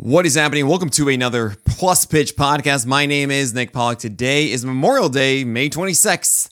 What is happening? Welcome to another Plus Pitch podcast. My name is Nick Pollock. Today is Memorial Day, May 26th.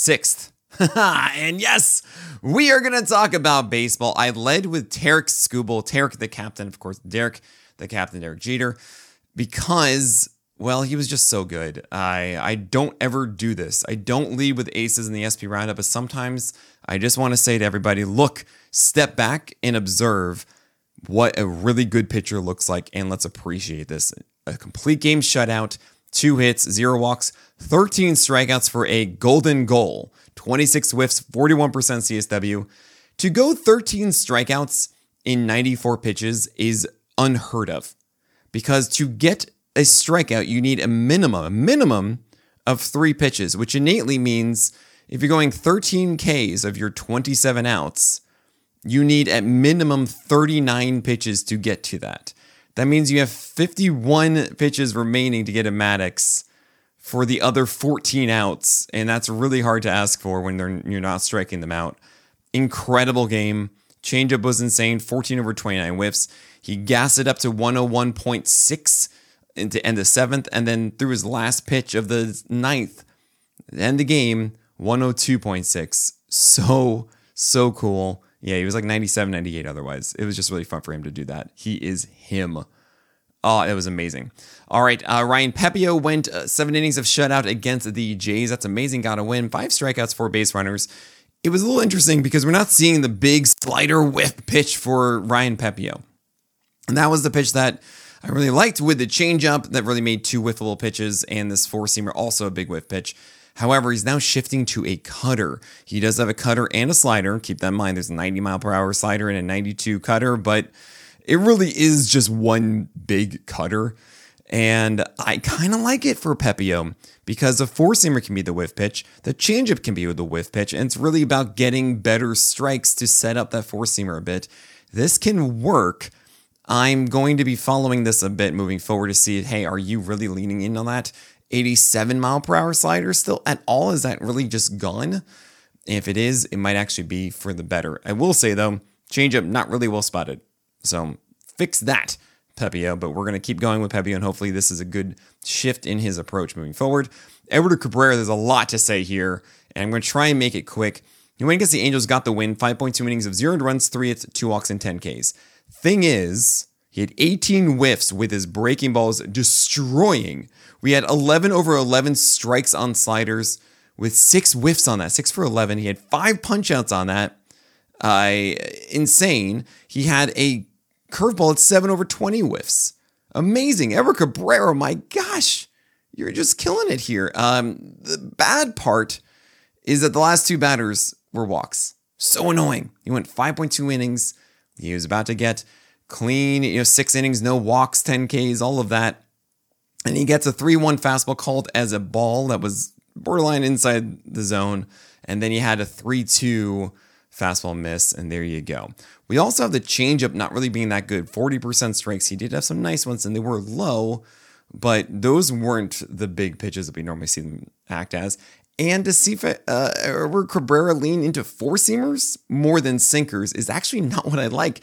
And yes, we are going to talk about baseball. I led with Tarik Skubal, Tarik the captain, of course, Derek the captain, Derek Jeter, because, well, he was just so good. I don't ever do this. I don't lead with aces in the SP roundup, but sometimes I just want to say to everybody, look, step back and observe what a really good pitcher looks like, and let's appreciate this. A complete game shutout, 2 hits, 0 walks, 13 strikeouts for a golden goal, 26 whiffs, 41% CSW. To go 13 strikeouts in 94 pitches is unheard of, because to get a strikeout, you need a minimum of 3 pitches, which innately means if you're going 13 Ks of your 27 outs, you need at minimum 39 pitches to get to that. That means you have 51 pitches remaining to get a Maddox for the other 14 outs, and that's really hard to ask for when you're not striking them out. Incredible game. Changeup was insane, 14 over 29 whiffs. He gassed it up to 101.6 to end the 7th, and then threw his last pitch of the 9th to end the game, 102.6. So cool. Yeah, he was like 97, 98 otherwise. It was just really fun for him to do that. He is him. Oh, it was amazing. All right, Ryan Pepiot went 7 innings of shutout against the Jays. That's amazing. Got a win. 5 strikeouts, 4 base runners. It was a little interesting because we're not seeing the big slider whip pitch for Ryan Pepiot. And that was the pitch that I really liked with the changeup that really made 2 whiffable pitches, and this 4-seamer, also a big whiff pitch. However, he's now shifting to a cutter. He does have a cutter and a slider. Keep that in mind. There's a 90-mile-per-hour slider and a 92 cutter, but it really is just one big cutter. And I kind of like it for Pepiot because the 4-seamer can be the whiff pitch. The changeup can be the whiff pitch. And it's really about getting better strikes to set up that 4-seamer a bit. This can work. I'm going to be following this a bit moving forward to see, hey, are you really leaning in on that 87-mile-per-hour slider still at all? Is that really just gone? If it is, it might actually be for the better. I will say, though, changeup not really well spotted. So fix that, Pepiot. But we're going to keep going with Pepiot, and hopefully this is a good shift in his approach moving forward. Eduardo Cabrera, there's a lot to say here, and I'm going to try and make it quick. He went against the Angels, got the win, 5.2 innings of 0 runs, 3 hits, 2 walks, and 10 Ks. Thing is, he had 18 whiffs with his breaking balls destroying. We had 11 over 11 strikes on sliders with 6 whiffs on that, 6 for 11. He had 5 punch-outs on that. Insane. He had a curveball at 7 over 20 whiffs. Amazing. Eduardo Cabrera, my gosh, you're just killing it here. The bad part is that the last 2 batters were walks. So annoying. He went 5.2 innings. He was about to get clean, 6 innings, no walks, 10 Ks, all of that. And he gets a 3-1 fastball called as a ball that was borderline inside the zone. And then he had a 3-2 fastball miss, and there you go. We also have the changeup not really being that good. 40% strikes. He did have some nice ones, and they were low, but those weren't the big pitches that we normally see them act as. And to see Cabrera lean into 4-seamers more than sinkers is actually not what I like.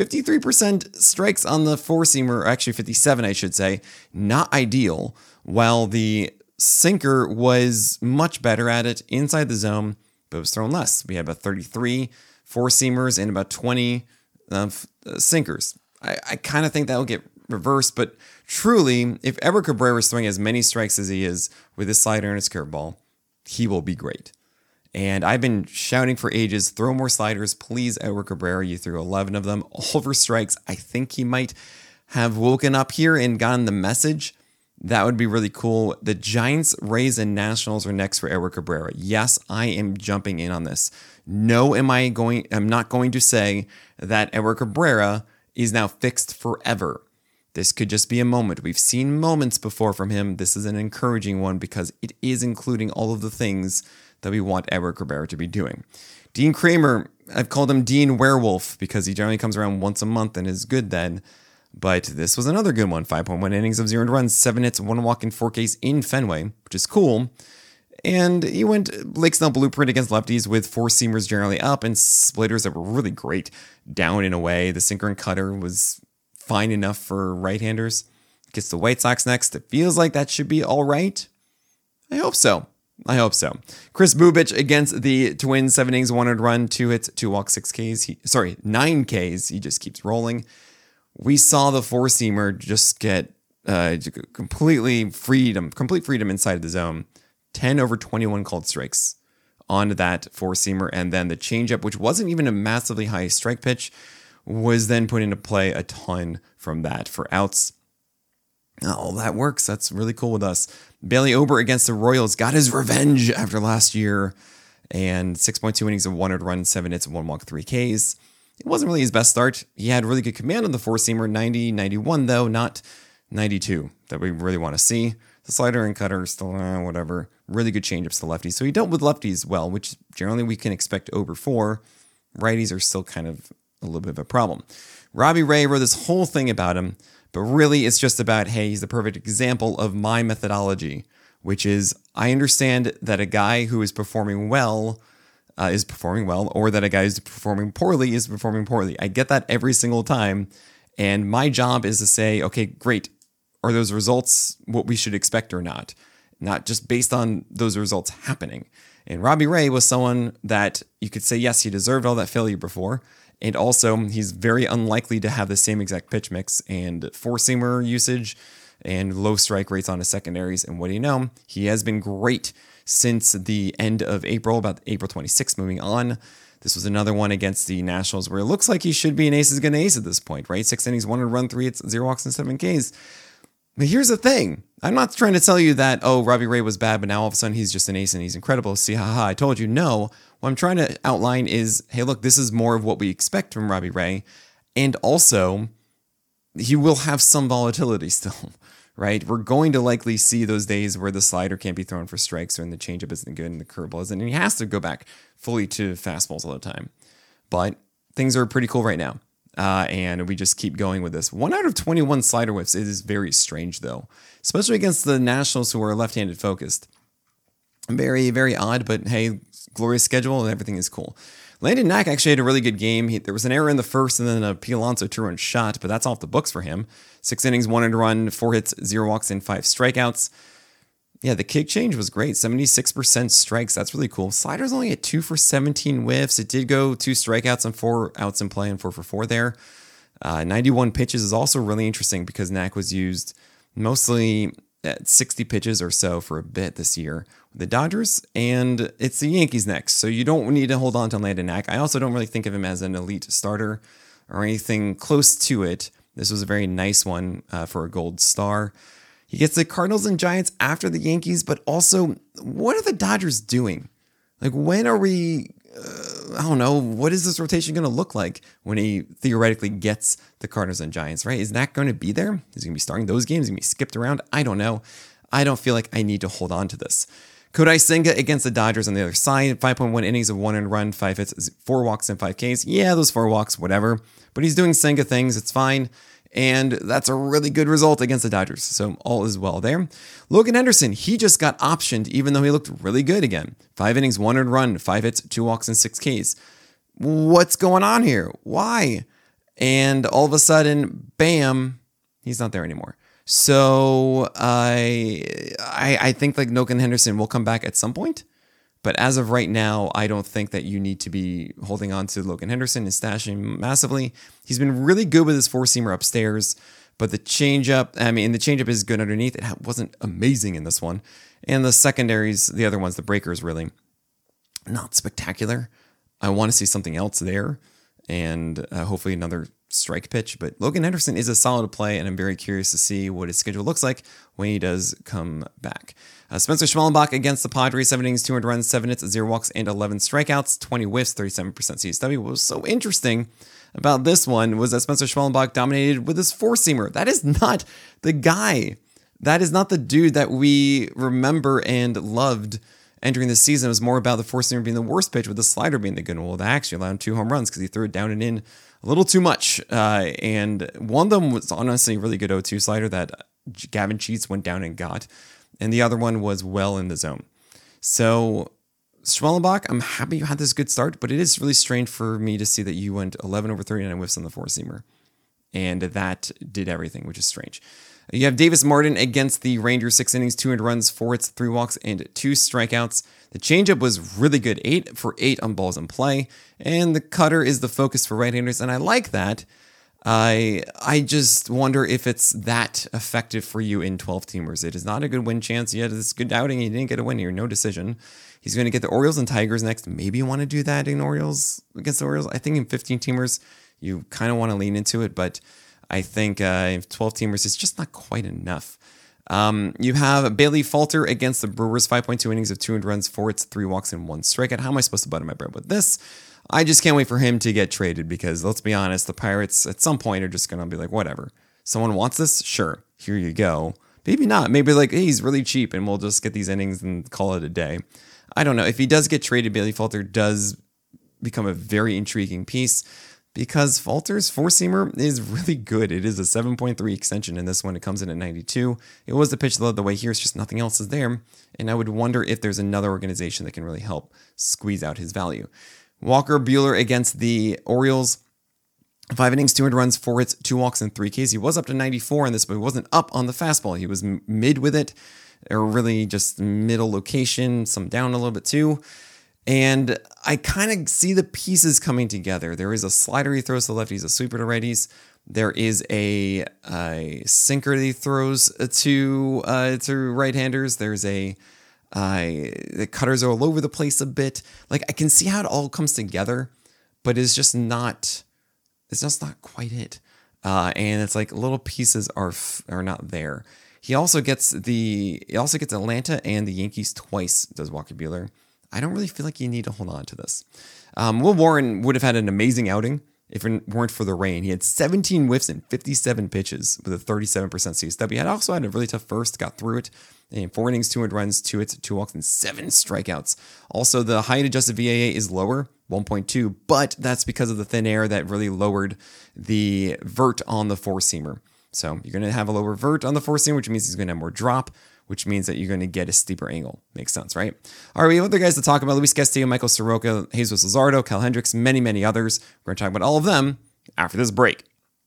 53% strikes on the 4-seamer, actually 57, I should say, not ideal, while the sinker was much better at it inside the zone, but it was thrown less. We had about 33 4-seamers and about 20 sinkers. I kind of think that'll get reversed, but truly, if ever Cabrera is throwing as many strikes as he is with his slider and his curveball, he will be great. And I've been shouting for ages, throw more sliders, please, Eduardo Cabrera. You threw 11 of them, all for strikes. I think he might have woken up here and gotten the message. That would be really cool. The Giants, Rays, and Nationals are next for Eduardo Cabrera. Yes, I am jumping in on this. No, I'm not going to say that Eduardo Cabrera is now fixed forever. This could just be a moment. We've seen moments before from him. This is an encouraging one because it is including all of the things that we want Eduardo Cabrera to be doing. Dean Kramer, I've called him Dean Werewolf because he generally comes around once a month and is good then. But this was another good one. 5.1 innings of 0 runs, 7 hits, 1 walk, and 4 Ks in Fenway, which is cool. And he went Blake Snell blueprint against lefties with 4-seamers generally up and splitters that were really great down and away. The sinker and cutter was fine enough for right-handers. Gets the White Sox next. It feels like that should be all right. I hope so. Chris Bubich against the Twins, 7 innings, 1 earned run, 2 hits, 2 walks, 9 Ks. He just keeps rolling. We saw the four-seamer just get complete freedom inside of the zone. 10 over 21 called strikes on that four-seamer, and then the changeup, which wasn't even a massively high strike pitch, was then put into play a ton from that for outs. Oh, that works. That's really cool with us. Bailey Ober against the Royals got his revenge after last year, and 6.2 innings of 1 earned run, 7 hits, 1 walk, 3 Ks. It wasn't really his best start. He had really good command on the four-seamer, 90, 91 though, not 92 that we really want to see. The slider and cutter still, whatever. Really good changeups to lefties. So he dealt with lefties well, which generally we can expect Ober for. Righties are still kind of a little bit of a problem. Robbie Ray wrote this whole thing about him, but really it's just about, hey, he's the perfect example of my methodology, which is I understand that a guy who is performing well, or that a guy who's performing poorly is performing poorly. I get that every single time. And my job is to say, okay, great. Are those results what we should expect or not? Not just based on those results happening. And Robbie Ray was someone that you could say, yes, he deserved all that failure before. And also, he's very unlikely to have the same exact pitch mix and four-seamer usage and low strike rates on his secondaries. And what do you know? He has been great since the end of April, about April 26th, moving on. This was another one against the Nationals where it looks like he should be an ace is going to ace at this point, right? 6 innings, 1 earned run, 3 hits, 0 walks, and 7 Ks. But here's the thing. I'm not trying to tell you that, oh, Robbie Ray was bad, but now all of a sudden he's just an ace and he's incredible. See, haha, I told you. No, what I'm trying to outline is, hey, look, this is more of what we expect from Robbie Ray. And also, he will have some volatility still, right? We're going to likely see those days where the slider can't be thrown for strikes and the changeup isn't good and the curveball isn't. And he has to go back fully to fastballs all the time. But things are pretty cool right now. And we just keep going with this. 1 out of 21 slider whiffs is very strange, though, especially against the Nationals who are left-handed focused. Very, very odd, but hey, glorious schedule and everything is cool. Landon Knack actually had a really good game. There was an error in the first and then a P. Alonso 2-run shot, but that's off the books for him. 6 innings, 1 earned run, 4 hits, 0 walks, and 5 strikeouts. Yeah, the kick change was great. 76% strikes. That's really cool. Slider's only at 2 for 17 whiffs. It did go 2 strikeouts and 4 outs in play and 4 for 4 there. 91 pitches is also really interesting because Knack was used mostly at 60 pitches or so for a bit this year with the Dodgers, and it's the Yankees next. So you don't need to hold on to Landon Knack. I also don't really think of him as an elite starter or anything close to it. This was a very nice one for a gold star. He gets the Cardinals and Giants after the Yankees, but also, what are the Dodgers doing? Like, when are we, I don't know, what is this rotation going to look like when he theoretically gets the Cardinals and Giants, right? Is Knack going to be there? Is he going to be starting those games? Is he going to be skipped around? I don't know. I don't feel like I need to hold on to this. Kodai Senga against the Dodgers on the other side, 5.1 innings of 1 earned run, 5 hits, 4 walks, and 5 Ks. Yeah, those 4 walks, whatever. But he's doing Senga things. It's fine. And that's a really good result against the Dodgers. So all is well there. Logan Henderson, he just got optioned even though he looked really good again. 5 innings, 1 earned run, 5 hits, 2 walks, and 6 Ks. What's going on here? Why? And all of a sudden, bam, he's not there anymore. So I think like Logan Henderson will come back at some point. But as of right now, I don't think that you need to be holding on to Logan Henderson and stashing him massively. He's been really good with his four-seamer upstairs, but the changeup is good underneath. It wasn't amazing in this one. And the secondaries, the other ones, the breakers, really not spectacular. I want to see something else there and hopefully another strike pitch. But Logan Henderson is a solid play, and I'm very curious to see what his schedule looks like when he does come back. Spencer Schmallenbach against the Padres, 7 innings, 2 earned runs, 7 hits, 0 walks, and 11 strikeouts, 20 whiffs, 37% CSW. What was so interesting about this one was that Spencer Schmallenbach dominated with his four-seamer. That is not the guy. That is not the dude that we remember and loved entering the season. It was more about the four-seamer being the worst pitch with the slider being the good one. Well, that actually allowed him 2 home runs because he threw it down and in a little too much. And one of them was honestly a really good 0-2 slider that Gavin Sheets went down and got. And the other one was well in the zone. So Schmallenbach, I'm happy you had this good start, but it is really strange for me to see that you went 11 over 39 whiffs on the four-seamer. and that did everything, which is strange. You have Davis Martin against the Rangers, 6 innings, 2 earned runs, 4 hits, 3 walks, and 2 strikeouts. The changeup was really good, 8 for 8 on balls in play, and the cutter is the focus for right-handers, and I like that. I just wonder if it's that effective for you in 12-teamers. It is not a good win chance. You had this good outing, and you didn't get a win here, no decision. He's going to get the Orioles and Tigers next. Maybe you want to do that in Orioles against the Orioles. I think in 15-teamers, you kind of want to lean into it, but I think in 12-teamers, it's just not quite enough. You have Bailey Falter against the Brewers, 5.2 innings of 2 earned runs, 4 hits, 3 walks, and 1 strikeout. How am I supposed to butter my bread with this? I just can't wait for him to get traded because, let's be honest, the Pirates at some point are just going to be like, whatever. Someone wants this? Sure. Here you go. Maybe not. Maybe like, hey, he's really cheap and we'll just get these innings and call it a day. I don't know. If he does get traded, Bailey Falter does become a very intriguing piece because Falter's four-seamer is really good. It is a 7.3 extension in this one. It comes in at 92. It was the pitch that led the way here. It's just nothing else is there. And I would wonder if there's another organization that can really help squeeze out his value. Walker Buehler against the Orioles. 5 innings, 2 earned runs, 4 hits, 2 walks, and 3 Ks. He was up to 94 in this, but he wasn't up on the fastball. He was mid with it, or really just middle location, some down a little bit too. And I kind of see the pieces coming together. There is a slider he throws to lefties, a sweeper to righties. There is a sinker that he throws to right-handers. There's the cutters are all over the place a bit. Like I can see how it all comes together, but it's just not quite it. And it's like little pieces are not there. He also gets Atlanta and the Yankees twice, does Walker Buehler. I don't really feel like you need to hold on to this. Will Warren would have had an amazing outing if it weren't for the rain. He had 17 whiffs and 57 pitches with a 37% CSW. He had also had a really tough first, got through it. And 4 innings, 2 earned runs, 2 hits, 2 walks, and 7 strikeouts. Also, the height adjusted VAA is lower, 1.2, but that's because of the thin air that really lowered the vert on the four-seamer. So you're going to have a lower vert on the four-seamer, which means he's going to have more drop, which means that you're going to get a steeper angle. Makes sense, right? All right, we have other guys to talk about. Luis Castillo, Michael Soroka, Jesus Luzardo, Kyle Hendricks, many, many others. We're going to talk about all of them after this break.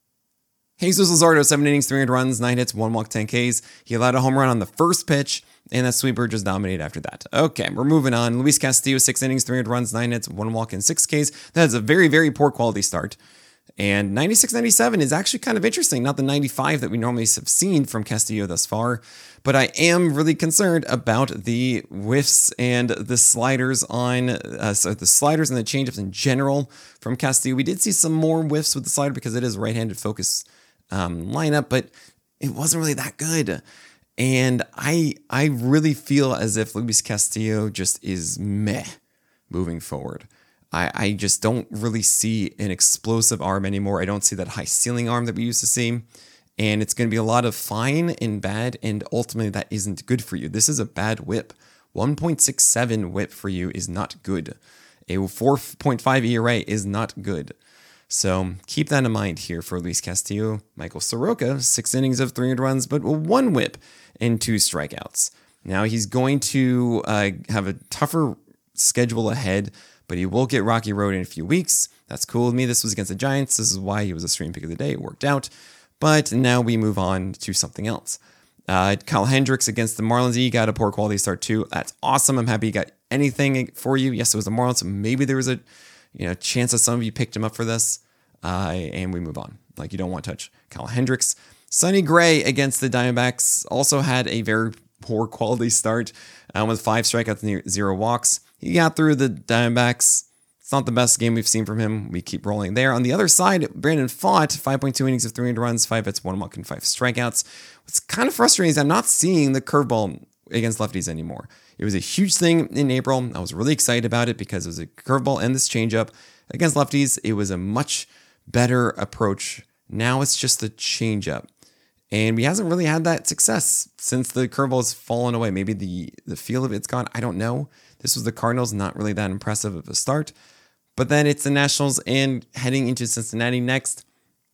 Jesus Luzardo, 7 innings, 3 earned runs, 9 hits, 1 walk, 10 Ks. He allowed a home run on the first pitch, and that sweeper just dominated after that. Okay, we're moving on. Luis Castillo, 6 innings, 3 earned runs, 9 hits, 1 walk, and 6 Ks. That is a very, very poor quality start. And 96-97 is actually kind of interesting, not the 95 that we normally have seen from Castillo thus far. But I am really concerned about the whiffs and the sliders the sliders and the changeups in general from Castillo. We did see some more whiffs with the slider because it is right-handed focus lineup, but it wasn't really that good. And I really feel as if Luis Castillo just is meh moving forward. I just don't really see an explosive arm anymore. I don't see that high ceiling arm that we used to see. And it's going to be a lot of fine and bad, and ultimately that isn't good for you. This is a bad whip. 1.67 whip for you is not good. A 4.5 ERA is not good. So keep that in mind here for Luis Castillo. Michael Soroka, 6 innings of 300 runs, but 1 whip and 2 strikeouts. Now he's going to have a tougher schedule ahead, but he will get Rocky Road in a few weeks. That's cool with me. This was against the Giants. This is why he was a stream pick of the day. It worked out. But now we move on to something else. Kyle Hendricks against the Marlins. He got a poor quality start too. That's awesome. I'm happy he got anything for you. Yes, it was the Marlins. So maybe there was a chance that some of you picked him up for this. And we move on. Like you don't want to touch Kyle Hendricks. Sonny Gray against the Diamondbacks also had a very poor quality start with 5 strikeouts and 0 walks. He got through the Diamondbacks. It's not the best game we've seen from him. We keep rolling there. On the other side, Brandon Pfaadt, 5.2 innings of 300 runs, 5 hits, 1 walk, and 5 strikeouts. What's kind of frustrating is I'm not seeing the curveball against lefties anymore. It was a huge thing in April. I was really excited about it because it was a curveball and this changeup. Against lefties, it was a much better approach. Now it's just the changeup. And he hasn't really had that success since the curveball has fallen away. Maybe the feel of it's gone. I don't know. This was the Cardinals, not really that impressive of a start. But then it's the Nationals and heading into Cincinnati next.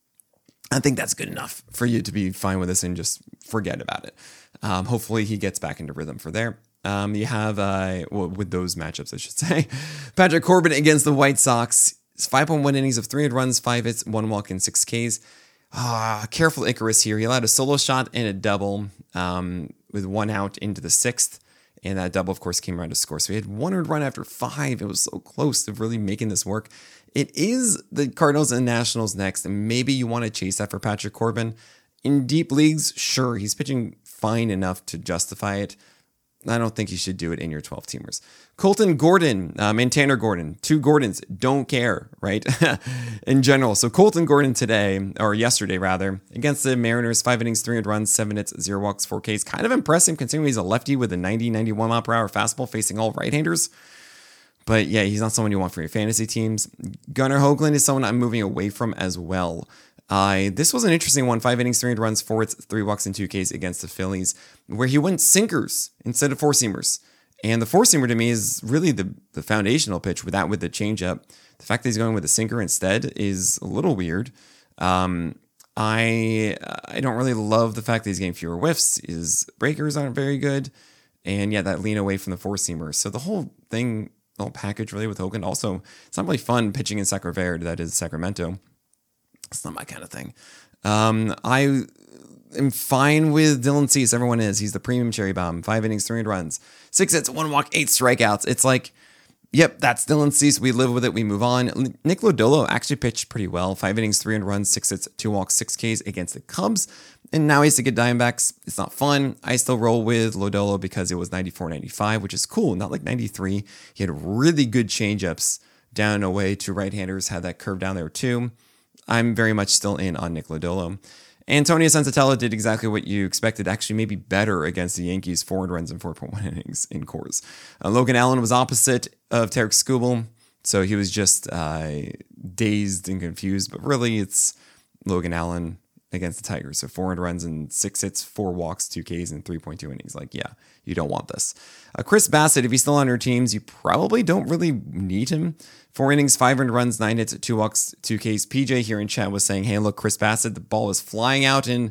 I think that's good enough for you to be fine with this and just forget about it. Hopefully he gets back into rhythm for there. You have, with those matchups, I should say, Patrick Corbin against the White Sox. It's 5.1 innings of 300 runs, 5 hits, 1 walk, and 6 Ks. Careful Icarus here. He allowed a solo shot and a double with one out into the sixth. And that double, of course, came around to score. So he had one earned run after 5. It was so close to really making this work. It is the Cardinals and Nationals next. And maybe you want to chase that for Patrick Corbin. In deep leagues, sure, he's pitching fine enough to justify it. I don't think you should do it in your 12-teamers. Colton Gordon and Tanner Gordon. 2 Gordons, don't care, right? In general. So Colton Gordon today, or yesterday rather, against the Mariners, 5 innings, 300 runs, 7 hits, 0 walks, 4 Ks. Kind of impressive considering he's a lefty with a 90, 91 mile per hour fastball facing all right-handers. But yeah, he's not someone you want for your fantasy teams. Gunnar Hoagland is someone I'm moving away from as well. This was an interesting one. 5 innings, 300 runs, 4 hits, 3 walks, and 2 Ks against the Phillies, where he went sinkers instead of four-seamers. And the four-seamer to me is really the foundational pitch with the changeup. The fact that he's going with a sinker instead is a little weird. I don't really love the fact that he's getting fewer whiffs. His breakers aren't very good. And yeah, that lean away from the four-seamer. So the whole thing, the whole package really with Hogan. Also, it's not really fun pitching in Sacro Verde, that is Sacramento. It's not my kind of thing. I am fine with Dylan Cease. Everyone is. He's the premium cherry bomb. 5 innings, 300 runs, 6 hits, 1 walk, 8 strikeouts. It's like, yep, that's Dylan Cease. We live with it. We move on. Nick Lodolo actually pitched pretty well. 5 innings, 300 runs, 6 hits, 2 walks, 6 Ks against the Cubs. And now he's to get Diamondbacks. It's not fun. I still roll with Lodolo because it was 94, 95, which is cool. Not like 93. He had really good changeups down and away to right-handers. Had that curve down there too. I'm very much still in on Nick Lodolo. Antonio Senzatella did exactly what you expected, actually maybe better against the Yankees, 4 runs and 4.1 innings in cores. Logan Allen was opposite of Tarek Skubal, so he was just dazed and confused, but really it's Logan Allen against the Tigers. So 400 runs and 6 hits, 4 walks, 2 Ks, and 3.2 innings. Like, yeah, you don't want this. Chris Bassett, if he's still on your teams, you probably don't really need him. 4 innings, 500 runs, 9 hits, 2 walks, 2 Ks. PJ here in chat was saying, hey, look, Chris Bassett, the ball is flying out in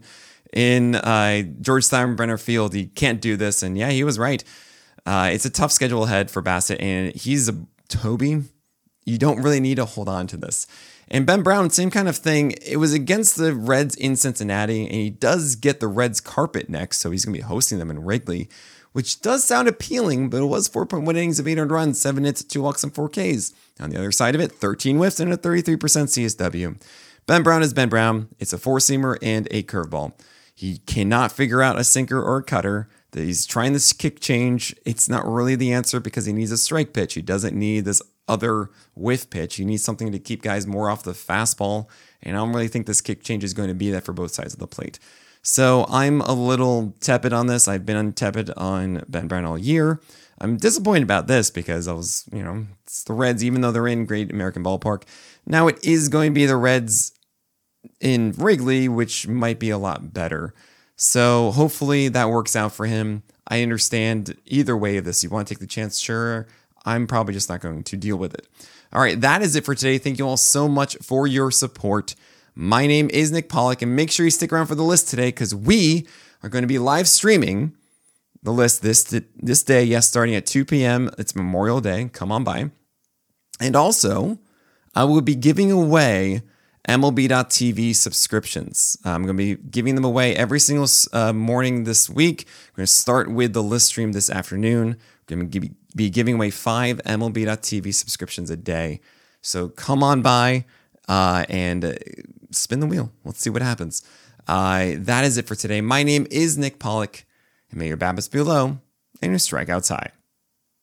George Steinbrenner Field. He can't do this. And yeah, he was right. It's a tough schedule ahead for Bassett, and he's a Toby. You don't really need to hold on to this. And Ben Brown, same kind of thing. It was against the Reds in Cincinnati, and he does get the Reds carpet next, so he's going to be hosting them in Wrigley, which does sound appealing, but it was 4.1 innings of 800 runs, 7 hits, 2 walks, and 4 Ks. On the other side of it, 13 whiffs and a 33% CSW. Ben Brown is Ben Brown. It's a four-seamer and a curveball. He cannot figure out a sinker or a cutter. He's trying this kick change. It's not really the answer because he needs a strike pitch. He doesn't need this other whiff pitch. He needs something to keep guys more off the fastball. And I don't really think this kick change is going to be that for both sides of the plate. So I'm a little tepid on this. I've been tepid on Ben Brown all year. I'm disappointed about this because it's the Reds, even though they're in Great American Ballpark. Now it is going to be the Reds in Wrigley, which might be a lot better. So hopefully that works out for him. I understand either way of this. You want to take the chance? Sure. I'm probably just not going to deal with it. All right, that is it for today. Thank you all so much for your support. My name is Nick Pollock, and make sure you stick around for the list today because we are going to be live streaming the list this day. Yes, starting at 2 p.m. It's Memorial Day. Come on by. And also, I will be giving away MLB.TV subscriptions. I'm going to be giving them away every single morning this week. We're going to start with the list stream this afternoon. We're going to be giving away 5 MLB.TV subscriptions a day. So come on by and spin the wheel. Let's see what happens. That is it for today. My name is Nick Pollock, and may your BABIPs be low and your strikeouts high.